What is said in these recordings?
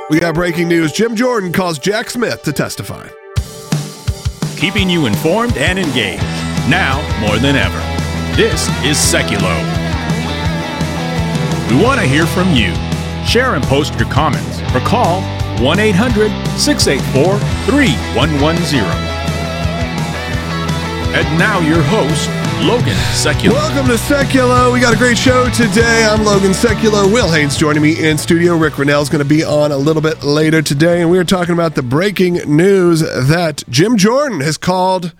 We got breaking news. Jim Jordan calls Jack Smith to testify. Keeping you informed and engaged, now more than ever. This is Seculo. We want to hear from you. Share and post your comments or call 1-800-684-3110. And now your host, Logan Seculo. Welcome to Seculo. We got a great show today. I'm Logan Seculo. Will Haynes joining me in studio. Rick Rennell's going to be on a little bit later today, and we're talking about the breaking news that Jim Jordan has called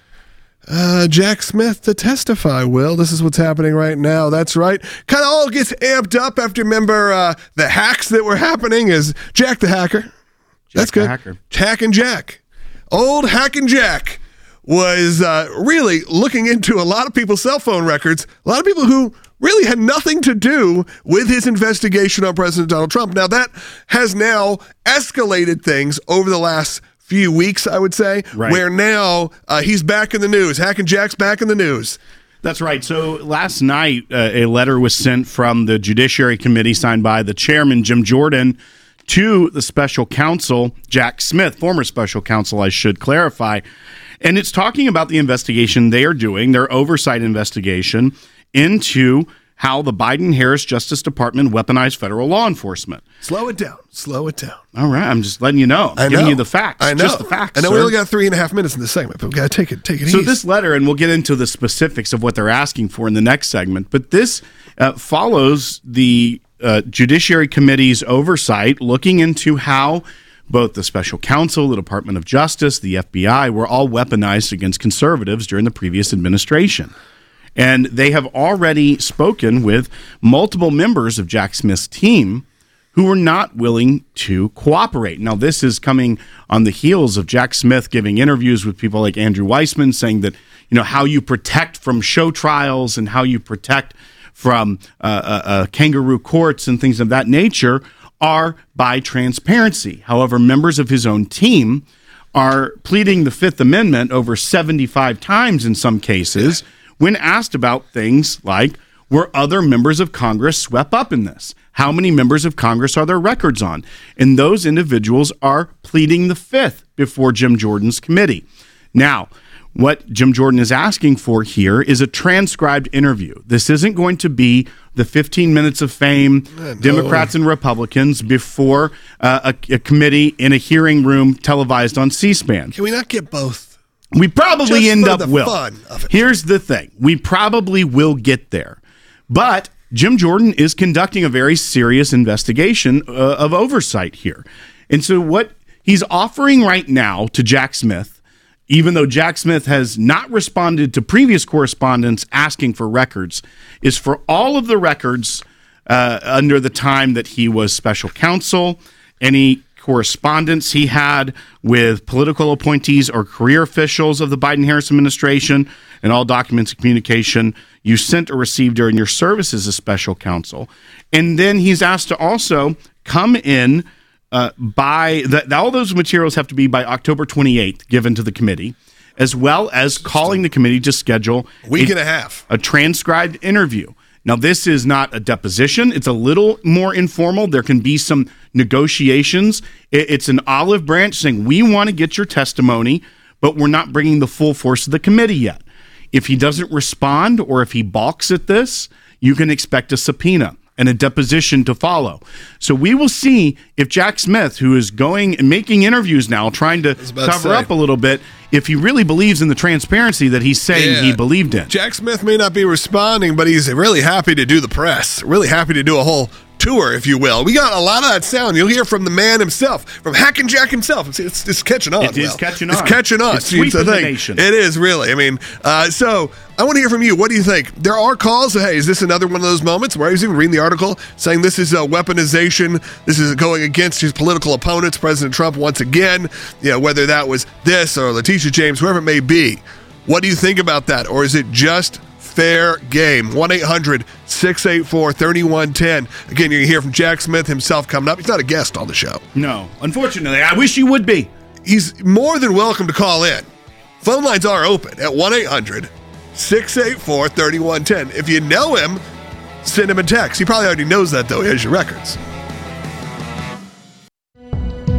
Jack Smith to testify. Will, this is what's happening right now. That's right. Kind of all gets amped up after, remember, the hacks that were happening is Jack the Hacker. That's good. Hacking Jack. Old Hacking Jack was really looking into a lot of people's cell phone records, a lot of people who really had nothing to do with his investigation on President Donald Trump. Now, that has now escalated things over the last few weeks, I would say, where now he's back in the news. Hacking Jack's back in the news. That's right. So last night, a letter was sent from the Judiciary Committee signed by the chairman, Jim Jordan, to the special counsel, Jack Smith, former special counsel, I should clarify. And it's talking about the investigation they are doing, their oversight investigation into how the Biden-Harris Justice Department weaponized federal law enforcement. Slow it down. Slow it down. All right. I'm just letting you know. I'm giving you the facts. I know. Just the facts. I know sir. we only got 3.5 minutes in this segment, but we got to take it easy. So this letter, and we'll get into the specifics of what they're asking for in the next segment, but this follows the Judiciary Committee's oversight looking into how both the special counsel, the Department of Justice, the FBI were all weaponized against conservatives during the previous administration. And they have already spoken with multiple members of Jack Smith's team who were not willing to cooperate. Now, this is coming on the heels of Jack Smith giving interviews with people like Andrew Weissman saying that, you know, how you protect from show trials and how you protect from kangaroo courts and things of that nature are by transparency. However, members of his own team are pleading the Fifth Amendment over 75 times in some cases when asked about things like, were other members of Congress swept up in this? How many members of Congress are there records on? And those individuals are pleading the Fifth before Jim Jordan's committee. Now, what Jim Jordan is asking for here is a transcribed interview. This isn't going to be the 15 minutes of fame, Democrats and Republicans before a committee in a hearing room televised on C-SPAN. Can we not get both? We probably Just end for up the will. fun of it. Here's the thing. We probably will get there. But Jim Jordan is conducting a very serious investigation of oversight here. And so what he's offering right now to Jack Smith, even though Jack Smith has not responded to previous correspondence asking for records, is for all of the records under the time that he was special counsel, any correspondence he had with political appointees or career officials of the Biden-Harris administration, and all documents and communication you sent or received during your service as a special counsel. And then he's asked to also come in all those materials have to be by October 28th given to the committee, as well as calling the committee to schedule week and a half a transcribed interview. Now, this is not a deposition. It's a little more informal. There can be some negotiations. It's an olive branch saying, we want to get your testimony, but we're not bringing the full force of the committee yet. If he doesn't respond or if he balks at this, you can expect a subpoena and a deposition to follow. So we will see if Jack Smith, who is going and making interviews now, trying to cover up a little bit, if he really believes in the transparency that he's saying he believed in. Jack Smith may not be responding, but he's really happy to do the press, really happy to do a whole tour, if you will. We got a lot of that sound. You'll hear from the man himself, from Hacking Jack himself. It's catching on. It is catching on. It's catching on. It's sweeping the nation. It is, really. I mean, so I want to hear from you. What do you think? There are calls. Hey, is this another one of those moments where I was even reading the article saying this is a weaponization. This is going against his political opponents, President Trump, once again. You know, whether that was this or Letitia James, whoever it may be. What do you think about that? Or is it just fair game? 1-800-684-3110. Again, you're going to hear from Jack Smith himself coming up. He's not a guest on the show. No, unfortunately. I wish he would be. He's more than welcome to call in. Phone lines are open at 1-800-684-3110. If you know him, send him a text. He probably already knows that, though. He has your records.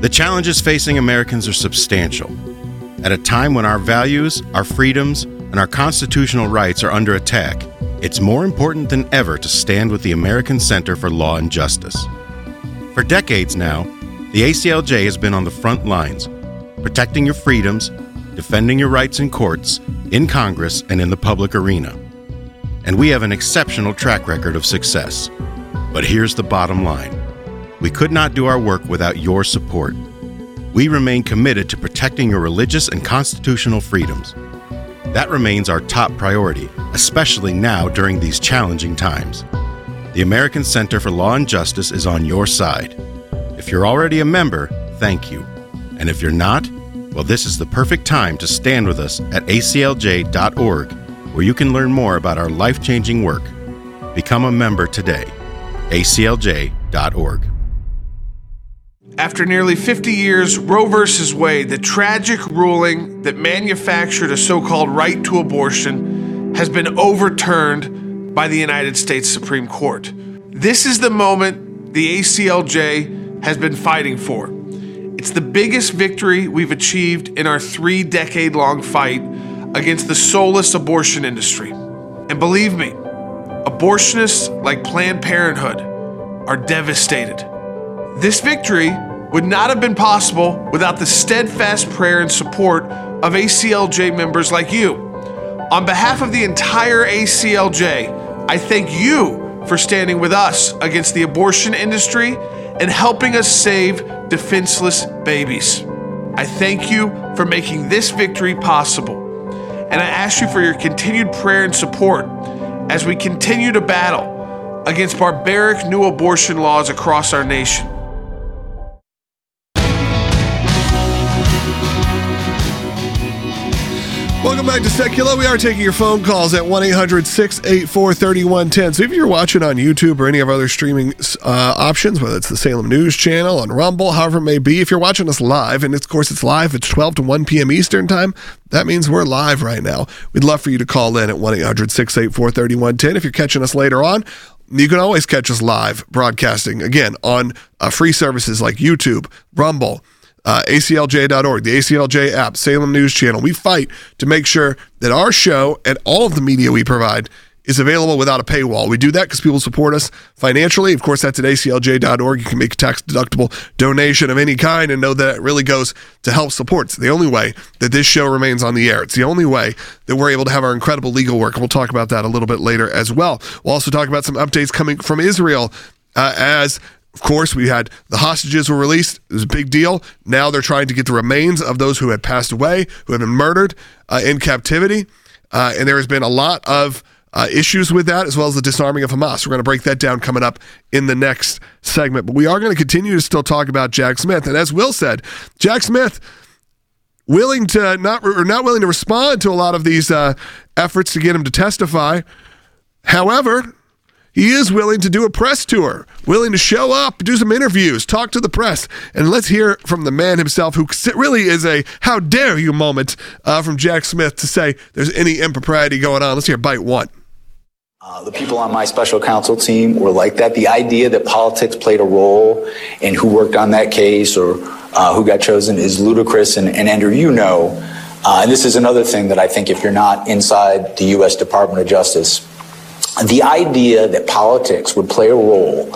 The challenges facing Americans are substantial. At a time when our values, our freedoms, and our constitutional rights are under attack, it's more important than ever to stand with the American Center for Law and Justice. For decades now, the ACLJ has been on the front lines, protecting your freedoms, defending your rights in courts, in Congress, and in the public arena. And we have an exceptional track record of success. But here's the bottom line. We could not do our work without your support. We remain committed to protecting your religious and constitutional freedoms. That remains our top priority, especially now during these challenging times. The American Center for Law and Justice is on your side. If you're already a member, thank you. And if you're not, well, this is the perfect time to stand with us at aclj.org, where you can learn more about our life-changing work. Become a member today. aclj.org. After nearly 50 years, Roe v. Wade, the tragic ruling that manufactured a so-called right to abortion, has been overturned by the United States Supreme Court. This is the moment the ACLJ has been fighting for. It's the biggest victory we've achieved in our 3-decade-long fight against the soulless abortion industry. And believe me, abortionists like Planned Parenthood are devastated. This victory would not have been possible without the steadfast prayer and support of ACLJ members like you. On behalf of the entire ACLJ, I thank you for standing with us against the abortion industry and helping us save defenseless babies. I thank you for making this victory possible. And I ask you for your continued prayer and support as we continue to battle against barbaric new abortion laws across our nation. Welcome back to Secular. We are taking your phone calls at 1-800-684-3110. So if you're watching on YouTube or any of our other streaming options, whether it's the Salem News Channel, on Rumble, however it may be, if you're watching us live, and of course it's live, it's 12 to 1 p.m. Eastern Time, that means we're live right now. We'd love for you to call in at 1-800-684-3110. If you're catching us later on, you can always catch us live broadcasting, again, on free services like YouTube, Rumble, ACLJ.org, the ACLJ app, Salem News Channel. We fight to make sure that our show and all of the media we provide is available without a paywall. We do that because people support us financially. Of course, that's at ACLJ.org. You can make a tax-deductible donation of any kind and know that it really goes to help support. It's the only way that this show remains on the air. It's the only way that we're able to have our incredible legal work. And we'll talk about that a little bit later as well. We'll also talk about some updates coming from Israel as of course, we had the hostages were released. It was a big deal. Now they're trying to get the remains of those who had passed away, who had been murdered in captivity. And there has been a lot of issues with that, as well as the disarming of Hamas. We're going to break that down coming up in the next segment. But we are going to continue to still talk about Jack Smith. And as Will said, Jack Smith not willing to respond to a lot of these efforts to get him to testify. However, he is willing to do a press tour, willing to show up, do some interviews, talk to the press. And let's hear from the man himself, who really is a how dare you moment from Jack Smith to say there's any impropriety going on. Let's hear bite one. The people on my special counsel team were like that. The idea that politics played a role in who worked on that case or who got chosen is ludicrous. And Andrew, you know, and this is another thing that I think if you're not inside the U.S. Department of Justice, the idea that politics would play a role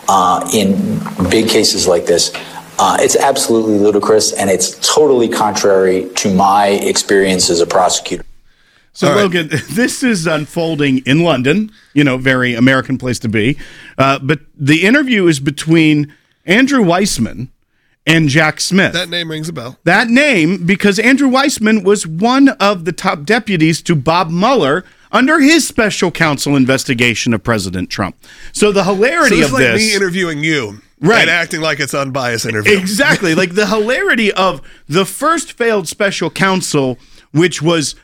in big cases like this, it's absolutely ludicrous, and it's totally contrary to my experience as a prosecutor. So, right. Logan, this is unfolding in London, very American place to be. But the interview is between Andrew Weissmann and Jack Smith. That name rings a bell. That name, because Andrew Weissmann was one of the top deputies to Bob Mueller under his special counsel investigation of President Trump. So the hilarity of this... like me interviewing you. Right. And acting like it's unbiased interview. Exactly. Like the hilarity of the first failed special counsel, which was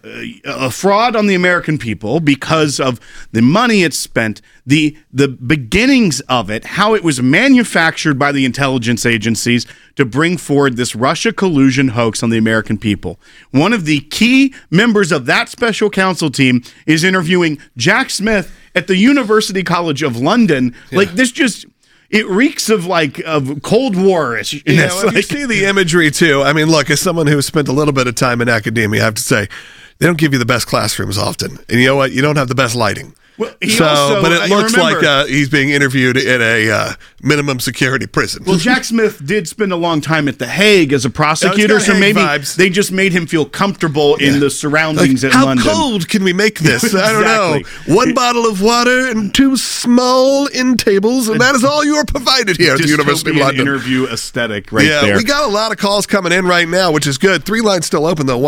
a fraud on the American people because of the money it spent, the beginnings of it, how it was manufactured by the intelligence agencies to bring forward this Russia collusion hoax on the American people. One of the key members of that special counsel team is interviewing Jack Smith at the University College of London. Yeah. Like this just... it reeks of Cold War-ish. Yeah, well, you see the imagery too. I mean, look, as someone who spent a little bit of time in academia, I have to say, they don't give you the best classrooms often. And you know what? You don't have the best lighting. Well, but it looks like he's being interviewed in a minimum security prison. Well, Jack Smith did spend a long time at The Hague as a prosecutor, so maybe they just made him feel comfortable in the surroundings in London. How cold can we make this? I don't know. 1 bottle of water and 2 small end tables, and that is all you are provided here at the University of London. Interview aesthetic there. Yeah, we got a lot of calls coming in right now, which is good. 3 lines still open, though,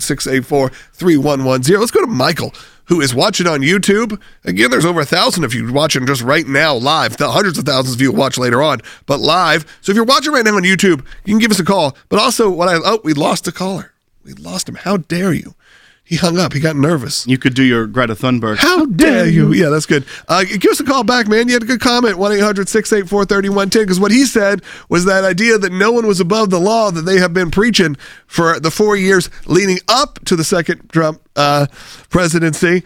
1-800-684-3110. Let's go to Michael, who is watching on YouTube. Again, there's over 1,000 of you watching just right now live. Hundreds of thousands of you will watch later on, but live. So if you're watching right now on YouTube, you can give us a call. But also, we lost a caller. We lost him. How dare you? He hung up. He got nervous. You could do your Greta Thunberg. How dare you? Yeah, that's good. Give us a call back, man. You had a good comment, 1-800-684-3110, because what he said was that idea that no one was above the law that they have been preaching for the 4 years leading up to the second Trump presidency.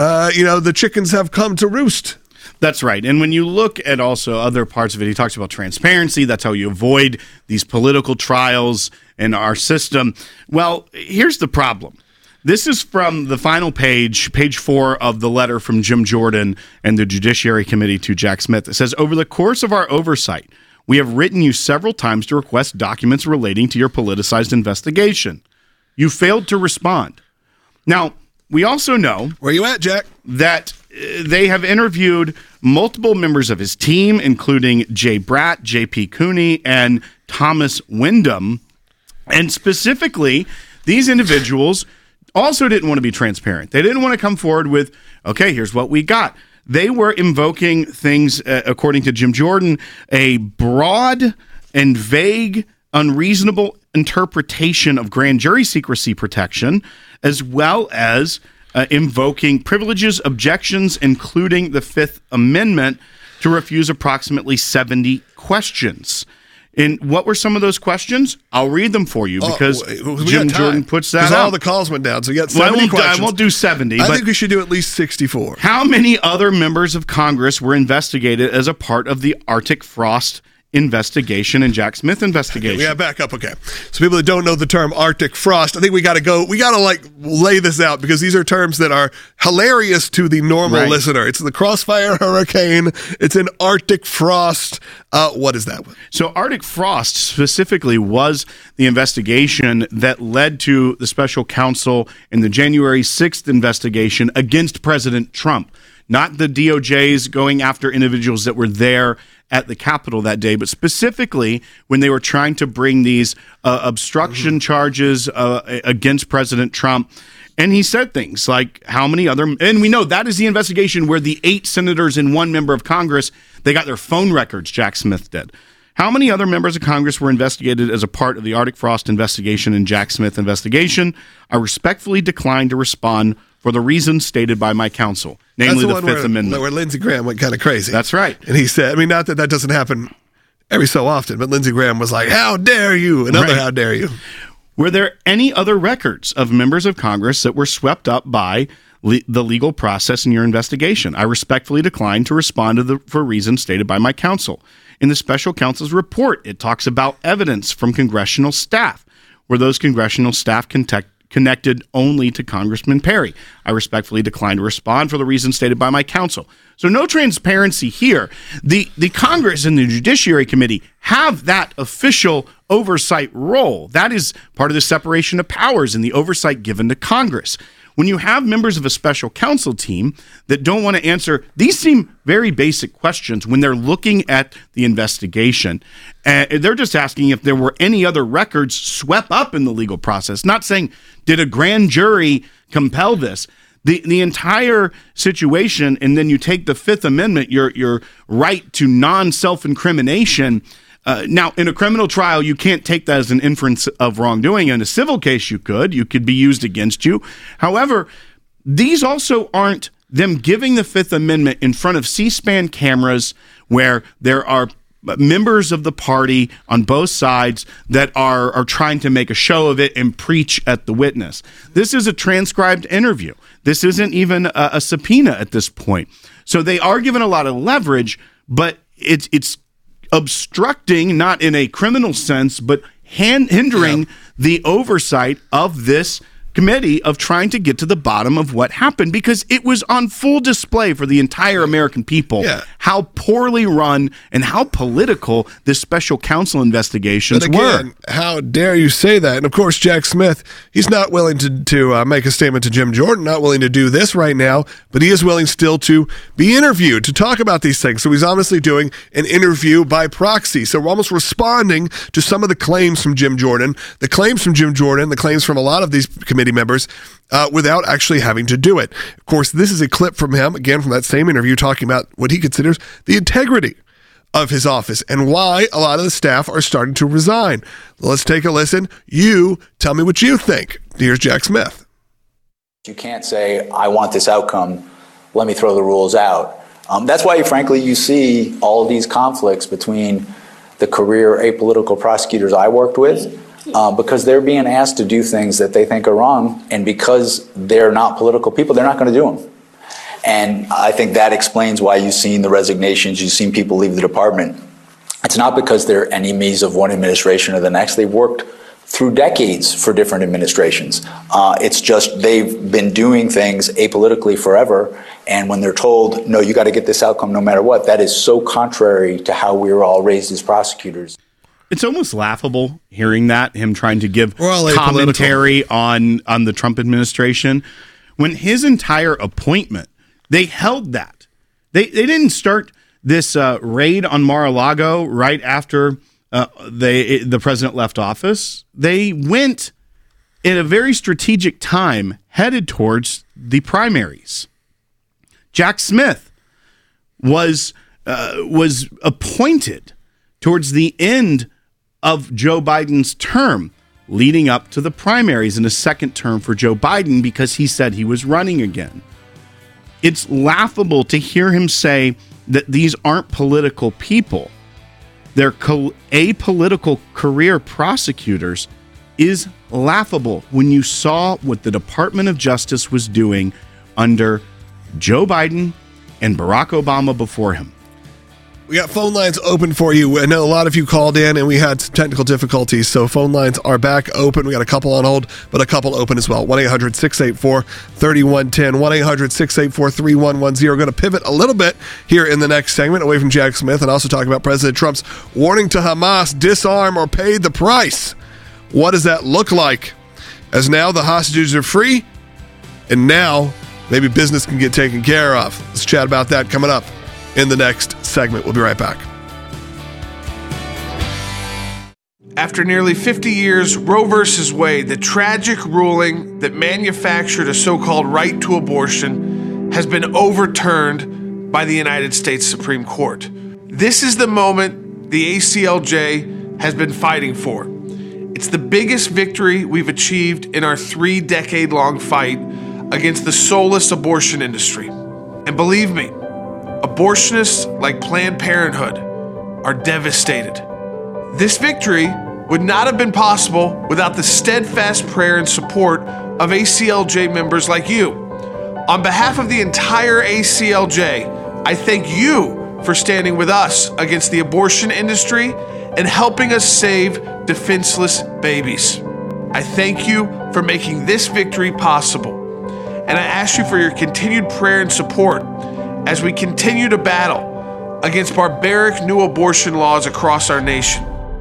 The chickens have come to roost. That's right. And when you look at also other parts of it, he talks about transparency. That's how you avoid these political trials in our system. Well, here's the problem. This is from the final page 4 of the letter from Jim Jordan and the Judiciary Committee to Jack Smith. It says, over the course of our oversight, we have written you several times to request documents relating to your politicized investigation. You failed to respond. Now, we also know... Where you at, Jack? ...that they have interviewed multiple members of his team, including Jay Bratt, J.P. Cooney, and Thomas Wyndham. And specifically, these individuals also didn't want to be transparent. They didn't want to come forward with, okay, here's what we got. They were invoking things, according to Jim Jordan, a broad and vague, unreasonable interpretation of grand jury secrecy protection, as well as invoking privileges, objections, including the Fifth Amendment, to refuse approximately 70 questions. And what were some of those questions? I'll read them for you because Jim Jordan puts that up. All the calls went down, so you got 70 questions. I won't do 70. I think we should do at least 64. How many other members of Congress were investigated as a part of the Arctic Frost investigation and Jack Smith investigation? Yeah, back up. Okay. So people that don't know the term Arctic frost, I think we got to lay this out because these are terms that are hilarious to the normal listener. It's the Crossfire Hurricane. It's an Arctic frost. What is that? So Arctic frost specifically was the investigation that led to the special counsel in the January 6th investigation against President Trump. Not the DOJ's going after individuals that were there at the Capitol that day, but specifically when they were trying to bring these obstruction charges against President Trump. And he said things like how many other, and we know that is the investigation where the 8 senators and 1 member of Congress, they got their phone records, Jack Smith did. How many other members of Congress were investigated as a part of the Arctic Frost investigation and Jack Smith investigation? I respectfully decline to respond for the reasons stated by my counsel, namely the Fifth Amendment. Where Lindsey Graham went kind of crazy. That's right. And he said, I mean, not that that doesn't happen every so often, but Lindsey Graham was like, how dare you? Another how dare you. Were there any other records of members of Congress that were swept up by the legal process in your investigation? I respectfully decline to respond for reasons stated by my counsel. In the special counsel's report, it talks about evidence from congressional staff. Were those congressional staff connected only to Congressman Perry? I respectfully decline to respond for the reasons stated by my counsel. So no transparency here. The Congress and the Judiciary Committee have that official oversight role. That is part of the separation of powers and the oversight given to Congress. When you have members of a special counsel team that don't want to answer, these seem very basic questions when they're looking at the investigation. They're just asking if there were any other records swept up in the legal process, not saying, did a grand jury compel this? The entire situation, and then you take the Fifth Amendment, your right to non-self-incrimination. Now, in a criminal trial, you can't take that as an inference of wrongdoing. In a civil case, you could be used against you. However, these also aren't them giving the Fifth Amendment in front of C-SPAN cameras where there are members of the party on both sides that are trying to make a show of it and preach at the witness. This is a transcribed interview. This isn't even a subpoena at this point. So they are given a lot of leverage, but it's obstructing, not in a criminal sense, but hindering the oversight of this committee of trying to get to the bottom of what happened, because it was on full display for the entire American people how poorly run and how political this special counsel investigations were. How dare you say that? And of course, Jack Smith, he's not willing to make a statement to Jim Jordan, not willing to do this right now, but he is willing still to be interviewed, to talk about these things. So he's obviously doing an interview by proxy. So we're almost responding to some of the claims from Jim Jordan, the claims from a lot of these committee members, without actually having to do it. Of course, this is a clip from him, again, from that same interview, talking about what he considers the integrity of his office and why a lot of the staff are starting to resign. Let's take a listen. You tell me what you think. Here's Jack Smith. You can't say, I want this outcome, let me throw the rules out. That's why, frankly, you see all of these conflicts between the career apolitical prosecutors I worked with, because they're being asked to do things that they think are wrong, and because they're not political people, they're not going to do them. And I think that explains why you've seen the resignations, you've seen people leave the department. It's not because they're enemies of one administration or the next. They've worked through decades for different administrations. It's just they've been doing things apolitically forever, and when they're told, no, you got to get this outcome no matter what, that is so contrary to how we were all raised as prosecutors. It's almost laughable hearing that, him trying to give commentary on the Trump administration, when his entire appointment, they held that. They didn't start this raid on Mar-a-Lago right after the president left office. They went at a very strategic time headed towards the primaries. Jack Smith was appointed towards the end of Joe Biden's term, leading up to the primaries in a second term for Joe Biden, because he said he was running again. It's laughable to hear him say that these aren't political people. They're apolitical career prosecutors is laughable when you saw what the Department of Justice was doing under Joe Biden and Barack Obama before him. We got phone lines open for you. I know a lot of you called in and we had some technical difficulties, so phone lines are back open. We got a couple on hold, but a couple open as well. 1-800-684-3110, 1-800-684-3110. We're going to pivot a little bit here in the next segment away from Jack Smith and also talk about President Trump's warning to Hamas, disarm or pay the price. What does that look like? As now the hostages are free, and now maybe business can get taken care of. Let's chat about that coming up in the next segment. We'll be right back. After nearly 50 years, Roe v. Wade, the tragic ruling that manufactured a so-called right to abortion, has been overturned by the United States Supreme Court. This is the moment the ACLJ has been fighting for. It's the biggest victory we've achieved in our 3-decade-long fight against the soulless abortion industry. And believe me, abortionists like Planned Parenthood are devastated. This victory would not have been possible without the steadfast prayer and support of ACLJ members like you. On behalf of the entire ACLJ, I thank you for standing with us against the abortion industry and helping us save defenseless babies. I thank you for making this victory possible, and I ask you for your continued prayer and support as we continue to battle against barbaric new abortion laws across our nation.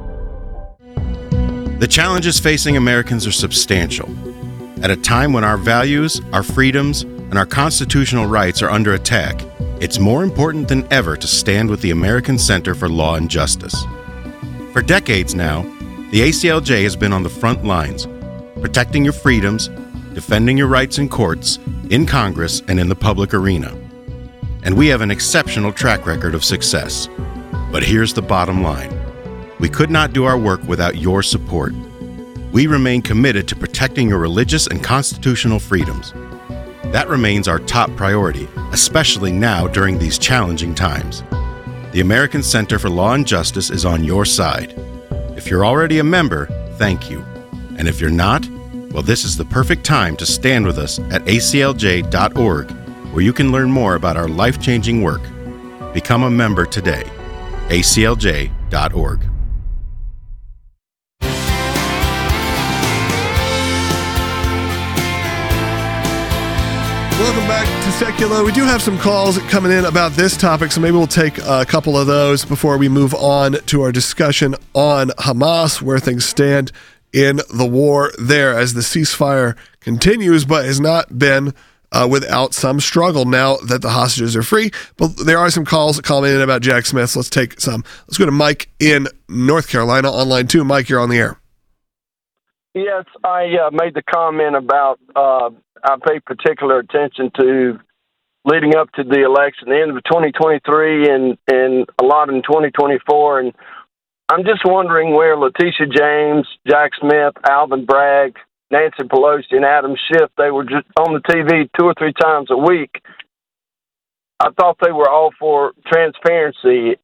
The challenges facing Americans are substantial. At a time when our values, our freedoms, and our constitutional rights are under attack, it's more important than ever to stand with the American Center for Law and Justice. For decades now, the ACLJ has been on the front lines, protecting your freedoms, defending your rights in courts, in Congress, and in the public arena. And we have an exceptional track record of success. But here's the bottom line. We could not do our work without your support. We remain committed to protecting your religious and constitutional freedoms. That remains our top priority, especially now during these challenging times. The American Center for Law and Justice is on your side. If you're already a member, thank you. And if you're not, well, this is the perfect time to stand with us at aclj.org, where you can learn more about our life-changing work. Become a member today. aclj.org. Welcome back to Secular. We do have some calls coming in about this topic, so maybe we'll take a couple of those before we move on to our discussion on Hamas, where things stand in the war there as the ceasefire continues, but has not been without some struggle now that the hostages are free. But there are some calls calling in about Jack Smith. Let's take some. Let's go to Mike in North Carolina on line 2. Mike, you're on the air. Yes, I made the comment about I pay particular attention to leading up to the election, the end of 2023 and a lot in 2024. And I'm just wondering where Letitia James, Jack Smith, Alvin Bragg, Nancy Pelosi, and Adam Schiff, they were just on the TV 2 or 3 times a week. I thought they were all for transparency.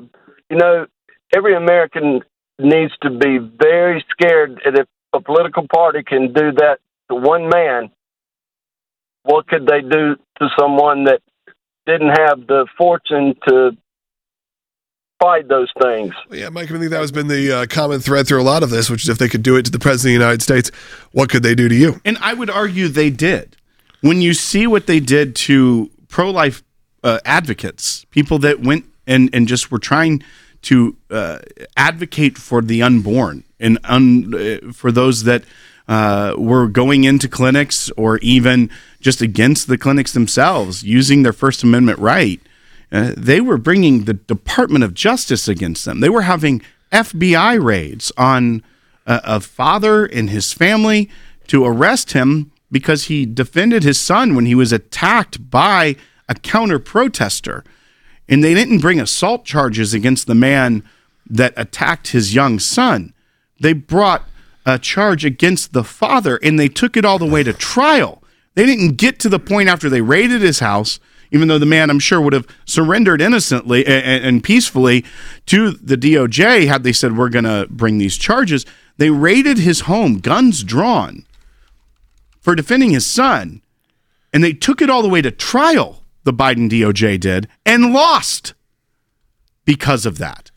Every American needs to be very scared that if a political party can do that to one man, what could they do to someone that didn't have the fortune to fight those things? Well, yeah, Mike, I think that has been the common thread through a lot of this, which is if they could do it to the President of the United States, what could they do to you? And I would argue they did. When you see what they did to pro-life advocates, people that went and just were trying to advocate for the unborn and for those that were going into clinics or even just against the clinics themselves, using their First Amendment right, they were bringing the Department of Justice against them. They were having FBI raids on a father and his family to arrest him because he defended his son when he was attacked by a counter-protester. And they didn't bring assault charges against the man that attacked his young son. They brought a charge against the father, and they took it all the way to trial. They didn't get to the point after they raided his house, even though the man, I'm sure, would have surrendered innocently and peacefully to the DOJ had they said, we're going to bring these charges. They raided his home, guns drawn, for defending his son, and they took it all the way to trial, the Biden DOJ did, and lost because of that.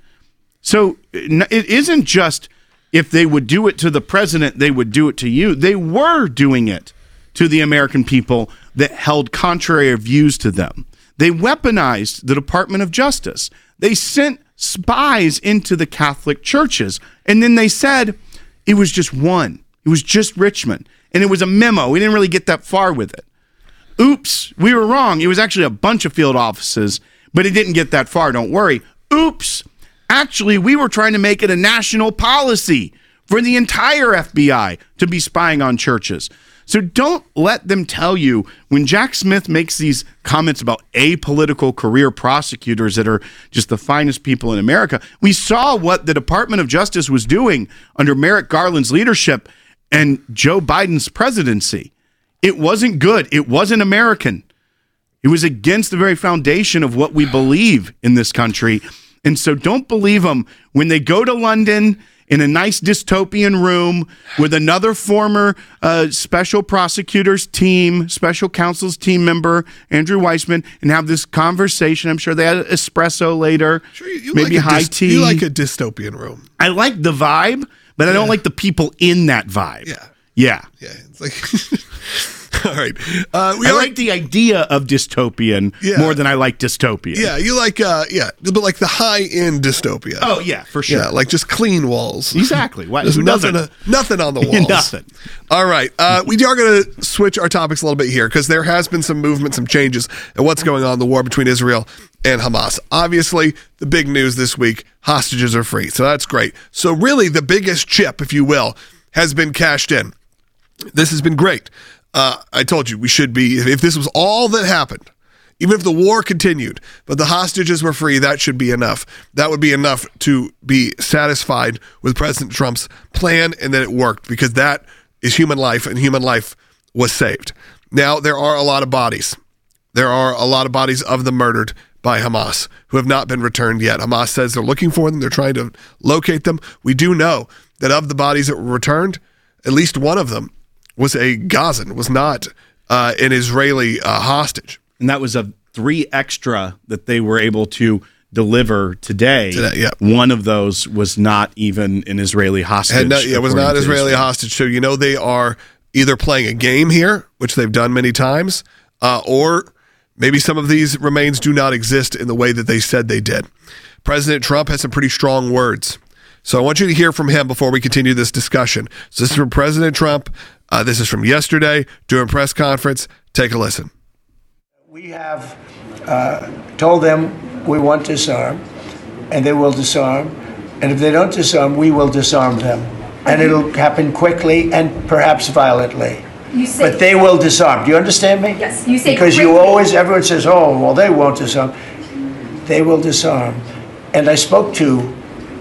So it isn't just if they would do it to the president, they would do it to you. They were doing it to the American people that held contrary views to them. They weaponized the Department of Justice. They sent spies into the Catholic churches. And then they said it was just one. It was just Richmond. And it was a memo. We didn't really get that far with it. Oops, we were wrong. It was actually a bunch of field offices, but it didn't get that far. Don't worry. Oops. Actually, we were trying to make it a national policy for the entire FBI to be spying on churches. So don't let them tell you when Jack Smith makes these comments about apolitical career prosecutors that are just the finest people in America. We saw what the Department of Justice was doing under Merrick Garland's leadership and Joe Biden's presidency. It wasn't good. It wasn't American. It was against the very foundation of what we believe in this country. And so don't believe them when they go to London in a nice dystopian room with another former special prosecutor's team, special counsel's team member, Andrew Weissman, and have this conversation. I'm sure they had espresso later, sure, you maybe like high tea. You like a dystopian room. I like the vibe, but I don't like the people in that vibe. Yeah. It's like... All right. I like the idea of dystopian more than I like dystopia. Yeah, you like, but like the high-end dystopia. Oh, yeah, for sure. Yeah, like just clean walls. Exactly. There's nothing on the walls. Nothing. All right. We are going to switch our topics a little bit here because there has been some movement, some changes in what's going on in the war between Israel and Hamas. Obviously, the big news this week, hostages are free. So that's great. So really the biggest chip, if you will, has been cashed in. This has been great. I told you we should be, if this was all that happened, even if the war continued, but the hostages were free, that should be enough. That would be enough to be satisfied with President Trump's plan and that it worked because that is human life and human life was saved. Now, there are a lot of bodies. There are a lot of bodies of the murdered by Hamas who have not been returned yet. Hamas says they're looking for them. They're trying to locate them. We do know that of the bodies that were returned, at least one of them was a Gazan, was not an Israeli hostage. And that was a 3 extra that they were able to deliver today. One of those was not even an Israeli hostage. It was not Israeli hostage. So, they are either playing a game here, which they've done many times, or maybe some of these remains do not exist in the way that they said they did. President Trump has some pretty strong words. So I want you to hear from him before we continue this discussion. So this is from President Trump. This is from yesterday during a press conference. Take a listen. We have told them we want to disarm, and they will disarm. And if they don't disarm, we will disarm them. And it'll happen quickly and perhaps violently. But they will disarm. Do you understand me? Yes. You say because everyone says, oh, well, they won't disarm. They will disarm. And I spoke to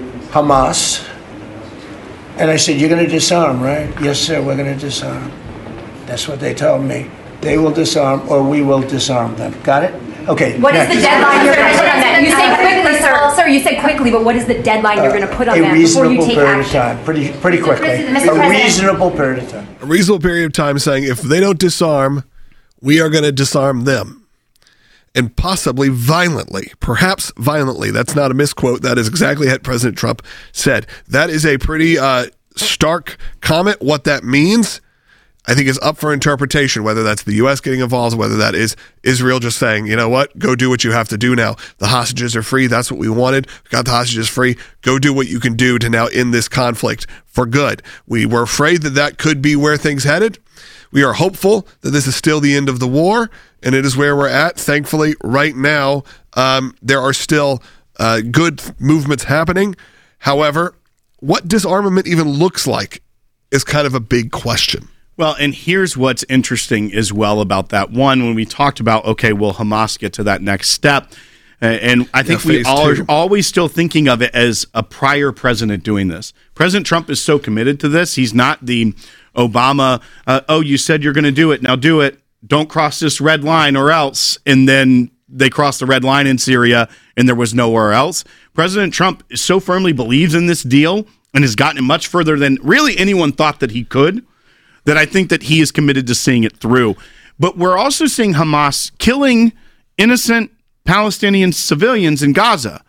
Hamas, and I said, you're going to disarm, right? Yes, sir, we're going to disarm. That's what they told me. They will disarm, or we will disarm them. Got it? Okay. What is the deadline you're going to put on that? You say quickly, sir. Sir, you said quickly, but what is the deadline you're going to put on that before you take action? A reasonable period of time, pretty quickly. A reasonable period of time. A reasonable period of time saying if they don't disarm, we are going to disarm them. And possibly violently, perhaps violently. That's not a misquote. That is exactly what President Trump said. That is a pretty stark comment. What that means, I think, is up for interpretation, whether that's the U.S. getting involved, whether that is Israel just saying, you know what, go do what you have to do now. The hostages are free. That's what we wanted. We got the hostages free. Go do what you can do to now end this conflict for good. We were afraid that could be where things headed. We are hopeful that this is still the end of the war, and it is where we're at. Thankfully, right now, there are still good movements happening. However, what disarmament even looks like is kind of a big question. Well, and here's what's interesting as well about that. One, when we talked about, okay, will Hamas get to that next step? And I think we all are always still thinking of it as a prior president doing this. President Trump is so committed to this. He's not the Obama, you said you're going to do it, now do it. Don't cross this red line or else. And then they crossed the red line in Syria and there was nowhere else. President Trump so firmly believes in this deal and has gotten it much further than really anyone thought that he could, that I think that he is committed to seeing it through. But we're also seeing Hamas killing innocent Palestinian civilians in Gaza.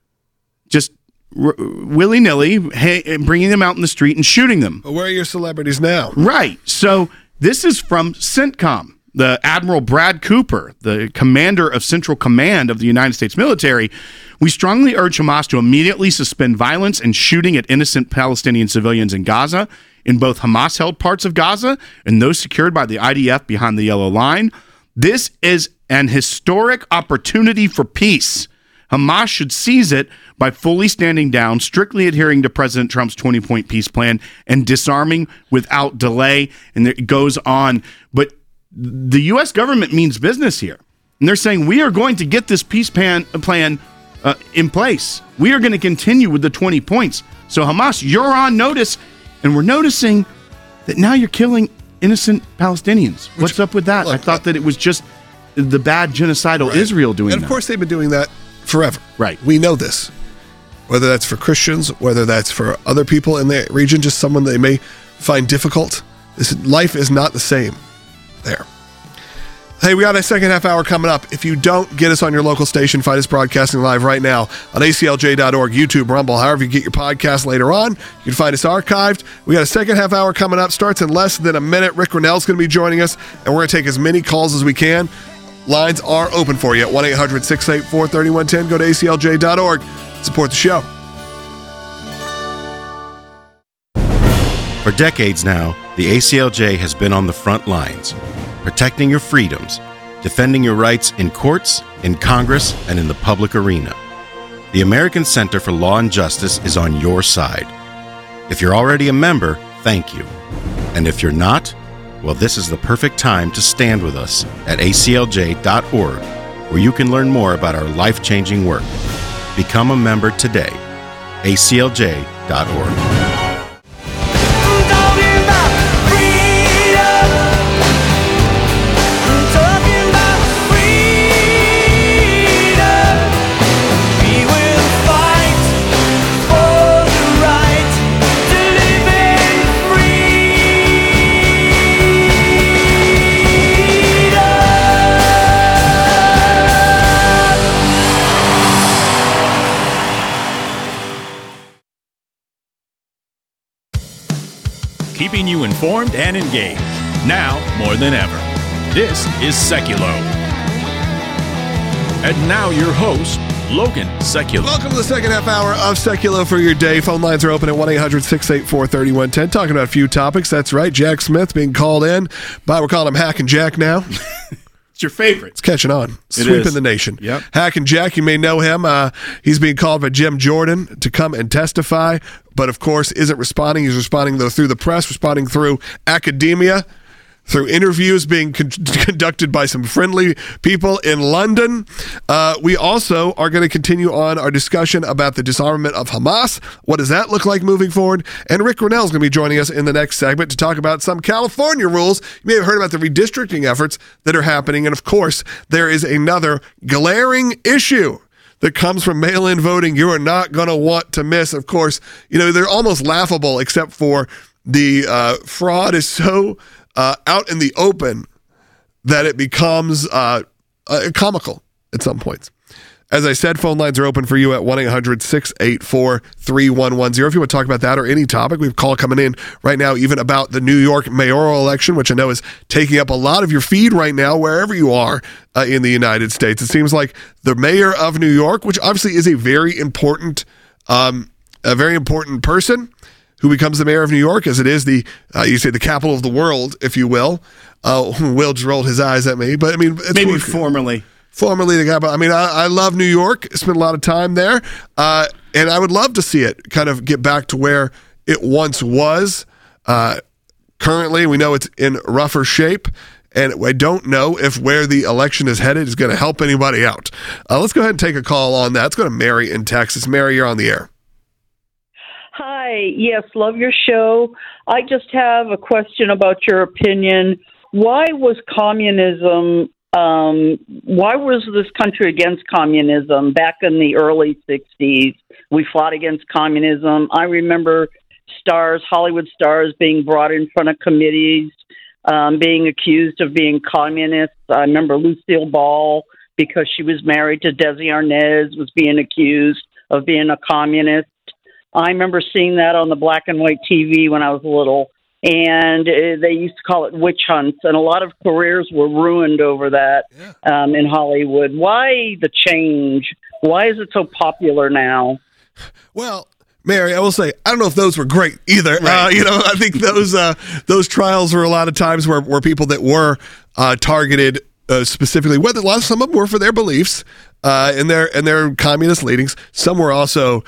Just willy-nilly, bringing them out in the street and shooting them. But where are your celebrities now? Right. So this is from CENTCOM, the Admiral Brad Cooper, the commander of Central Command of the United States military. We strongly urge Hamas to immediately suspend violence and shooting at innocent Palestinian civilians in Gaza, in both Hamas-held parts of Gaza and those secured by the IDF behind the Yellow Line. This is an historic opportunity for peace. Hamas should seize it by fully standing down, strictly adhering to President Trump's 20-point peace plan, and disarming without delay. And it goes on. But the U.S. government means business here. And they're saying, we are going to get this peace plan in place. We are going to continue with the 20 points. So Hamas, you're on notice. And we're noticing that now you're killing innocent Palestinians. What's up with that? Look, I thought that it was just the bad genocidal Israel doing that. And of course they've been doing that forever. Right. We know this. Whether that's for Christians, whether that's for other people in the region, just someone they may find difficult. Life is not the same there. Hey, we got a second half hour coming up. If you don't get us on your local station, find us broadcasting live right now on aclj.org, YouTube, Rumble, however you get your podcast later on. You can find us archived. We got a second half hour coming up. Starts in less than a minute. Rick Rennell's going to be joining us, and we're going to take as many calls as we can. Lines are open for you at 1-800-684-3110. Go to aclj.org. Support the show. For decades now, the ACLJ has been on the front lines, protecting your freedoms, defending your rights in courts, in Congress, and in the public arena. The American Center for Law and Justice is on your side. If you're already a member, thank you. And if you're not, well, this is the perfect time to stand with us at aclj.org, where you can learn more about our life-changing work. Become a member today. aclj.org. keeping you informed and engaged. Now more than ever. This is Seculo. And now your host, Logan Seculo. Welcome to the second half hour of Seculo for your day. Phone lines are open at 1-800-684-3110. Talking about a few topics. That's right. Jack Smith being called in. But we're calling him Hack and Jack now. It's your favorite. It's catching on. Sweeping the nation. Yep. Hack and Jack, you may know him. He's being called by Jim Jordan to come and testify, but of course isn't responding. He's responding, though, through the press, responding through academia, through interviews being conducted by some friendly people in London. We also are going to continue on our discussion about the disarmament of Hamas. What does that look like moving forward? And Rick Renell is going to be joining us in the next segment to talk about some California rules. You may have heard about the redistricting efforts that are happening. And of course, there is another glaring issue that comes from mail-in voting you are not going to want to miss. Of course, you know, they're almost laughable, except for the fraud is so out in the open that it becomes comical at some points. As I said, phone lines are open for you at 1-800-684-3110. If you want to talk about that or any topic, we have a call coming in right now, even about the New York mayoral election, which I know is taking up a lot of your feed right now, wherever you are in the United States. It seems like the mayor of New York, which obviously is a very important person, who becomes the mayor of New York, as it is the capital of the world, if you will. Will just rolled his eyes at me, but I mean, it's maybe formerly the capital. I mean, I love New York. Spent a lot of time there, and I would love to see it kind of get back to where it once was. Currently, we know it's in rougher shape, and I don't know if where the election is headed is going to help anybody out. Let's go ahead and take a call on that. Let's go to Mary in Texas. Mary, you're on the air. Hi, yes, love your show. I just have a question about your opinion. Why was this country against communism back in the early 60s? We fought against communism. I remember Hollywood stars being brought in front of committees, being accused of being communists. I remember Lucille Ball, because she was married to Desi Arnaz, was being accused of being a communist. I remember seeing that on the black and white TV when I was little, and they used to call it witch hunts, and a lot of careers were ruined over that in Hollywood. Why the change? Why is it so popular now? Well, Mary, I will say, I don't know if those were great either. Right. I think those trials were a lot of times where people that were targeted specifically, whether some of them were for their beliefs and their communist leanings. Some were also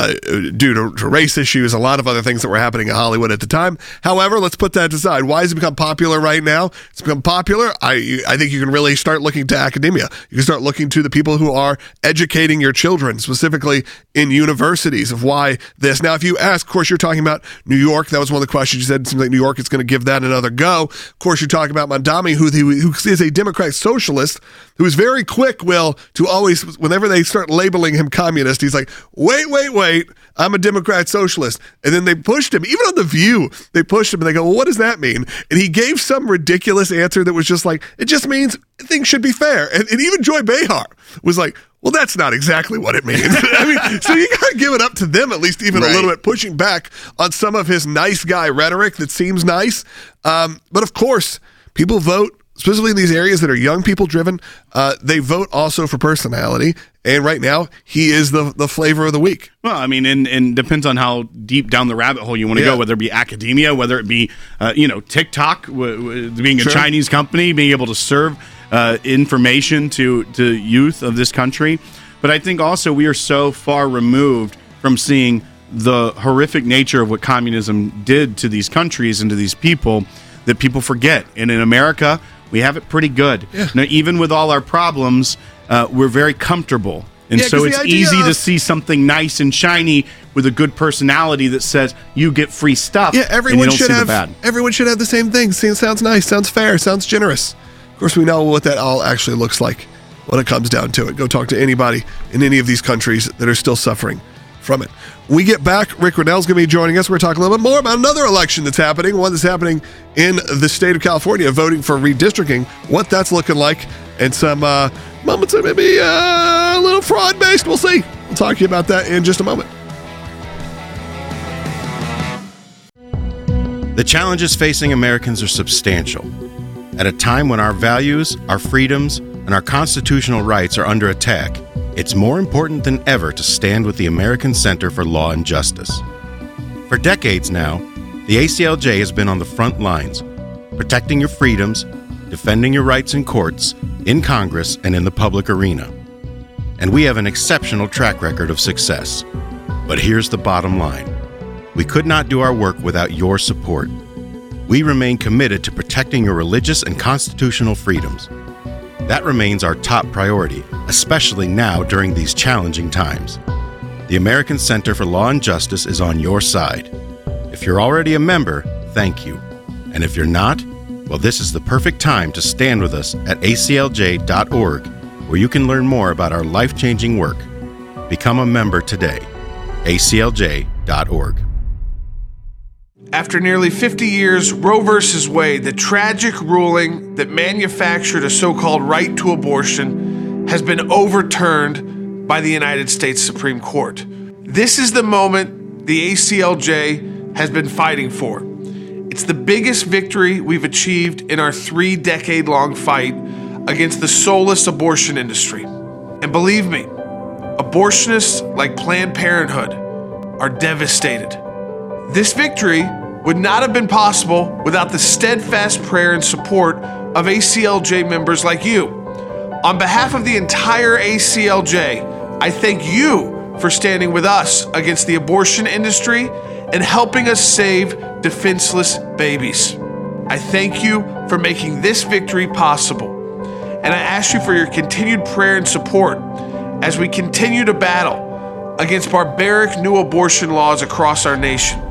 due to race issues, a lot of other things that were happening in Hollywood at the time. However, let's put that aside. Why has it become popular right now? It's become popular. I think you can really start looking to academia. You can start looking to the people who are educating your children, specifically in universities, of why this. Now, if you ask, of course, you're talking about New York. That was one of the questions you said. It seems like New York is going to give that another go. Of course, you're talking about Mamdani, who is a Democrat socialist, who is very quick, Will, to always, whenever they start labeling him communist, he's like, wait, I'm a Democrat socialist. And then they pushed him, even on The View, they pushed him and they go, well, what does that mean? And he gave some ridiculous answer that was just like, it just means things should be fair. And even Joy Behar was like, well, that's not exactly what it means. I mean, so you got to give it up to them, at least even a little bit, pushing back on some of his nice guy rhetoric that seems nice. But of course, people vote, specifically in these areas that are young people driven. They vote also for personality. And right now, he is the flavor of the week. Well, I mean, and depends on how deep down the rabbit hole you want to go, whether it be academia, whether it be, TikTok, being a Chinese company, being able to serve information to youth of this country. But I think also we are so far removed from seeing the horrific nature of what communism did to these countries and to these people that people forget. And in America, we have it pretty good. Yeah. Now, even with all our problems, we're very comfortable. And so it's easy to see something nice and shiny with a good personality that says you get free stuff. Yeah, everyone should have the same thing. Sounds nice, sounds fair, sounds generous. Of course, we know what that all actually looks like when it comes down to it. Go talk to anybody in any of these countries that are still suffering from it. When we get back, Rick Renell's going to be joining us. We're going to talk a little bit more about another election that's happening, one that's happening in the state of California, voting for redistricting, what that's looking like, and some moments that may be a little fraud-based. We'll see. We'll talk to you about that in just a moment. The challenges facing Americans are substantial. At a time when our values, our freedoms, and our constitutional rights are under attack, it's more important than ever to stand with the American Center for Law and Justice. For decades now, the ACLJ has been on the front lines, protecting your freedoms, defending your rights in courts, in Congress, and in the public arena. And we have an exceptional track record of success. But here's the bottom line. We could not do our work without your support. We remain committed to protecting your religious and constitutional freedoms. That remains our top priority, especially now during these challenging times. The American Center for Law and Justice is on your side. If you're already a member, thank you. And if you're not, well, this is the perfect time to stand with us at aclj.org, where you can learn more about our life-changing work. Become a member today. aclj.org. After nearly 50 years, Roe v. Wade, the tragic ruling that manufactured a so-called right to abortion, has been overturned by the United States Supreme Court. This is the moment the ACLJ has been fighting for. It's the biggest victory we've achieved in our 3-decade-long fight against the soulless abortion industry. And believe me, abortionists like Planned Parenthood are devastated. This victory would not have been possible without the steadfast prayer and support of ACLJ members like you. On behalf of the entire ACLJ, I thank you for standing with us against the abortion industry and helping us save defenseless babies. I thank you for making this victory possible. And I ask you for your continued prayer and support as we continue to battle against barbaric new abortion laws across our nation.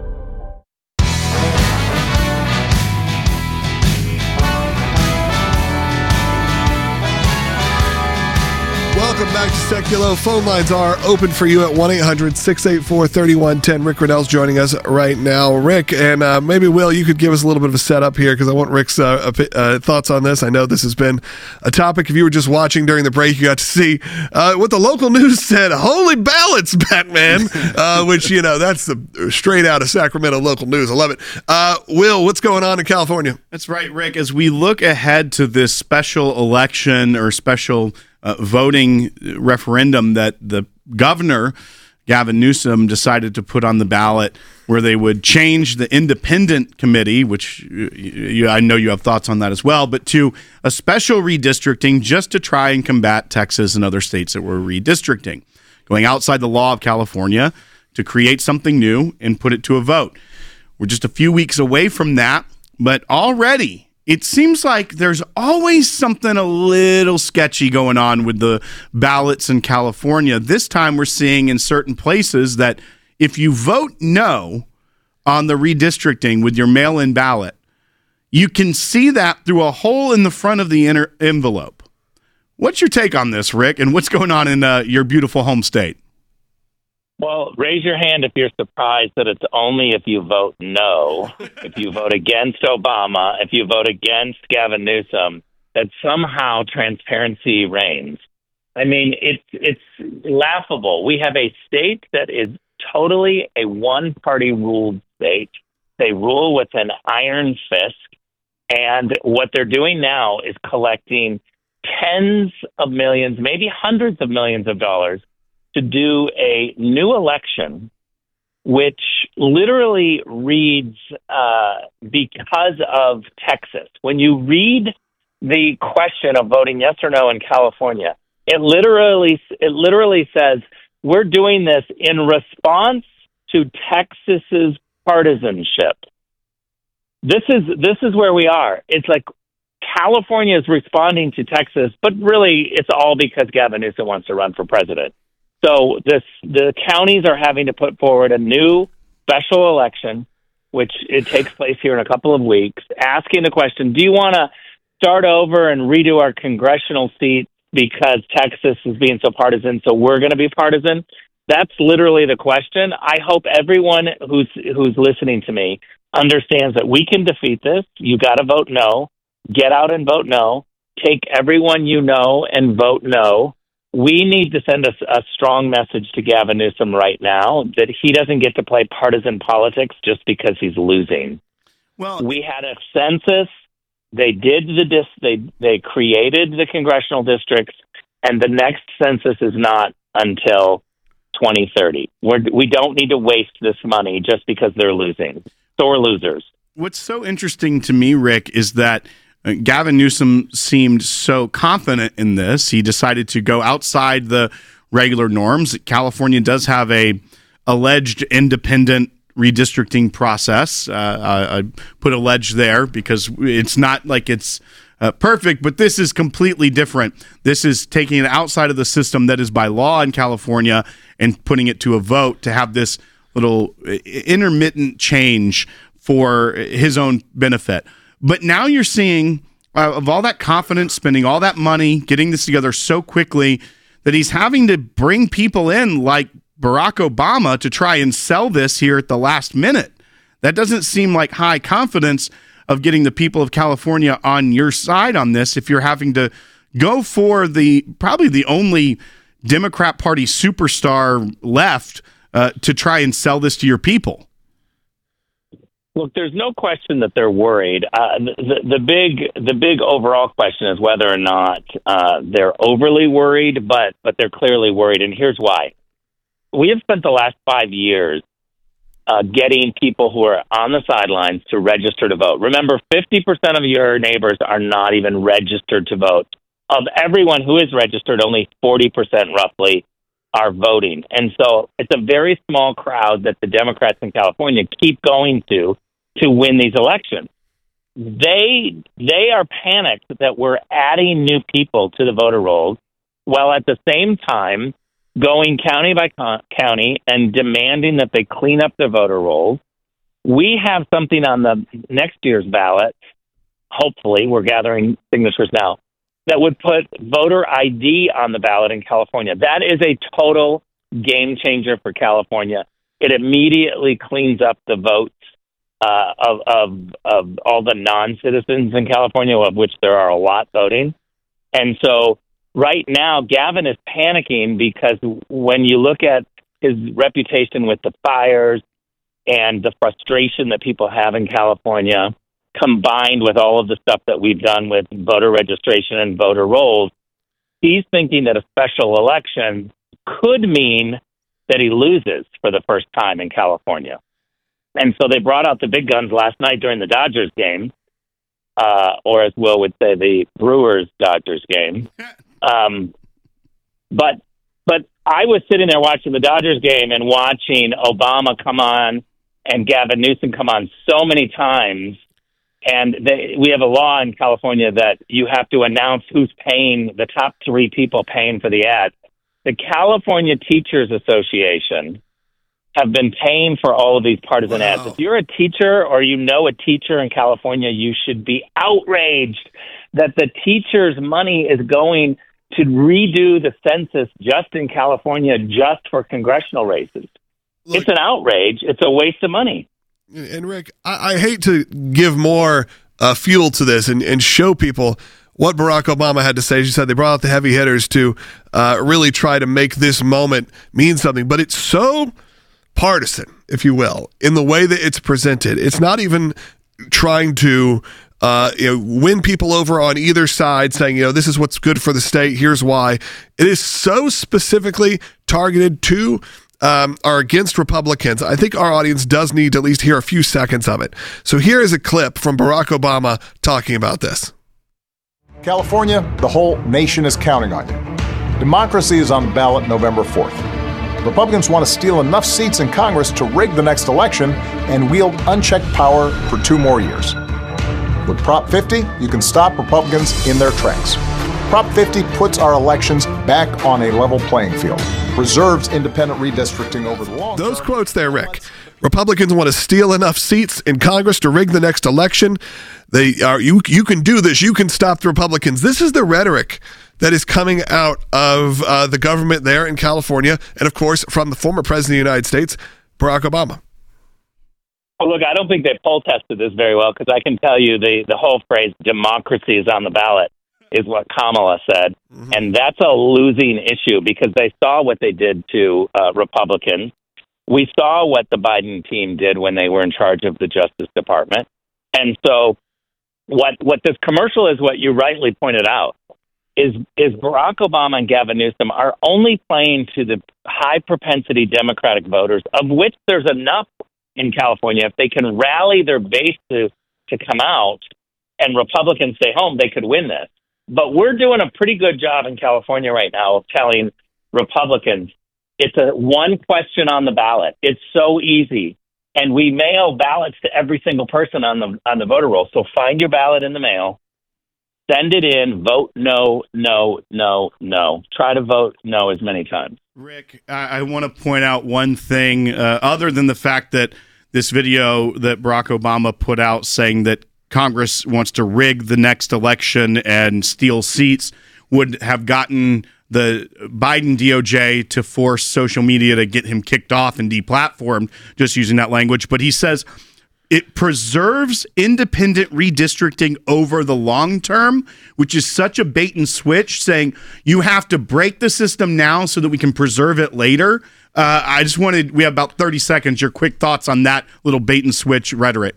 Welcome back to Seculo. Phone lines are open for you at 1-800-684-3110. Rick Grenell's joining us right now. Rick, and maybe, Will, you could give us a little bit of a setup here because I want Rick's thoughts on this. I know this has been a topic. If you were just watching during the break, you got to see what the local news said. Holy ballots, Batman, which, you know, that's the straight out of Sacramento local news. I love it. Will, what's going on in California? That's right, Rick. As we look ahead to this special election or special voting referendum that the governor, Gavin Newsom, decided to put on the ballot, where they would change the independent committee, which I know you have thoughts on that as well, but to a special redistricting just to try and combat Texas and other states that were redistricting, going outside the law of California to create something new and put it to a vote. We're just a few weeks away from that, but already it seems like there's always something a little sketchy going on with the ballots in California. This time we're seeing in certain places that if you vote no on the redistricting with your mail-in ballot, you can see that through a hole in the front of the inner envelope. What's your take on this, Rick, and what's going on in your beautiful home state? Well, raise your hand if you're surprised that it's only if you vote no, if you vote against Obama, if you vote against Gavin Newsom, that somehow transparency reigns. I mean, it's laughable. We have a state that is totally a one-party ruled state. They rule with an iron fist, and what they're doing now is collecting tens of millions, maybe hundreds of millions of dollars to do a new election, which literally reads because of Texas. When you read the question of voting yes or no in California, it literally says we're doing this in response to Texas's partisanship. This is where we are. It's like California is responding to Texas, but really it's all because Gavin Newsom wants to run for president. So the counties are having to put forward a new special election, which it takes place here in a couple of weeks, asking the question, do you want to start over and redo our congressional seats because Texas is being so partisan, so we're going to be partisan? That's literally the question. I hope everyone who's listening to me understands that we can defeat this. You got to vote no. Get out and vote no. Take everyone you know and vote no. We need to send a strong message to Gavin Newsom right now that he doesn't get to play partisan politics just because he's losing. Well, we had a census. They did they created the congressional districts, and the next census is not until 2030. We don't need to waste this money just because they're losing. So we're losers. What's so interesting to me, Rick, is that Gavin Newsom seemed so confident in this. He decided to go outside the regular norms. California does have a alleged independent redistricting process. I put alleged there because it's not like it's perfect, but this is completely different. This is taking it outside of the system that is by law in California and putting it to a vote to have this little intermittent change for his own benefit. But now you're seeing, of all that confidence, spending all that money, getting this together so quickly, that he's having to bring people in like Barack Obama to try and sell this here at the last minute. That doesn't seem like high confidence of getting the people of California on your side on this if you're having to go for probably the only Democrat Party superstar left to try and sell this to your people. Look, there's no question that they're worried. The big overall question is whether or not they're overly worried, but they're clearly worried, and here's why. We have spent the last 5 years getting people who are on the sidelines to register to vote. Remember, 50% of your neighbors are not even registered to vote. Of everyone who is registered, only 40% roughly are voting. And so it's a very small crowd that the Democrats in California keep going to win these elections. They are panicked that we're adding new people to the voter rolls, while at the same time going county by county and demanding that they clean up their voter rolls. We have something on the next year's ballot, hopefully, we're gathering signatures now, that would put voter ID on the ballot in California. That is a total game changer for California. It immediately cleans up the votes of all the non-citizens in California, of which there are a lot voting. And so right now, Gavin is panicking because when you look at his reputation with the fires and the frustration that people have in California, combined with all of the stuff that we've done with voter registration and voter rolls, he's thinking that a special election could mean that he loses for the first time in California. And so they brought out the big guns last night during the Dodgers game, or as Will would say, the Brewers-Dodgers game. But I was sitting there watching the Dodgers game and watching Obama come on and Gavin Newsom come on so many times. And we have a law in California that you have to announce who's paying, the top three people paying for the ad. The California Teachers Association have been paying for all of these partisan ads. If you're a teacher or you know a teacher in California, you should be outraged that the teachers' money is going to redo the census just in California, just for congressional races. Look, it's an outrage. It's a waste of money. And Rick, I hate to give more fuel to this and show people what Barack Obama had to say. She said they brought out the heavy hitters to really try to make this moment mean something. But it's so partisan, if you will, in the way that it's presented. It's not even trying to win people over on either side, saying, this is what's good for the state, here's why. It is so specifically targeted to are against Republicans. I think our audience does need to at least hear a few seconds of it. So here is a clip from Barack Obama talking about this. California, the whole nation is counting on you. Democracy is on the ballot November 4th. Republicans want to steal enough seats in Congress to rig the next election and wield unchecked power for 2 more years. With Prop 50, you can stop Republicans in their tracks. Prop 50 puts our elections back on a level playing field, preserves independent redistricting over the long term. Those quotes there, Rick. Republicans want to steal enough seats in Congress to rig the next election. You can do this. You can stop the Republicans. This is the rhetoric that is coming out of the government there in California, and of course from the former president of the United States, Barack Obama. Well, look, I don't think they poll tested this very well, because I can tell you the whole phrase "democracy is on the ballot" is what Kamala said, and that's a losing issue because they saw what they did to Republicans. We saw what the Biden team did when they were in charge of the Justice Department. And so what this commercial is, what you rightly pointed out, is Barack Obama and Gavin Newsom are only playing to the high propensity Democratic voters, of which there's enough in California. If they can rally their base to come out and Republicans stay home, they could win this. But we're doing a pretty good job in California right now of telling Republicans it's a one question on the ballot. It's so easy. And we mail ballots to every single person on the voter roll. So find your ballot in the mail, send it in, vote no, no, no, no. Try to vote no as many times. Rick, I want to point out one thing, other than the fact that this video that Barack Obama put out saying that Congress wants to rig the next election and steal seats would have gotten the Biden DOJ to force social media to get him kicked off and deplatformed, just using that language. But he says it preserves independent redistricting over the long term, which is such a bait and switch, saying you have to break the system now so that we can preserve it later. We have about 30 seconds, your quick thoughts on that little bait and switch rhetoric.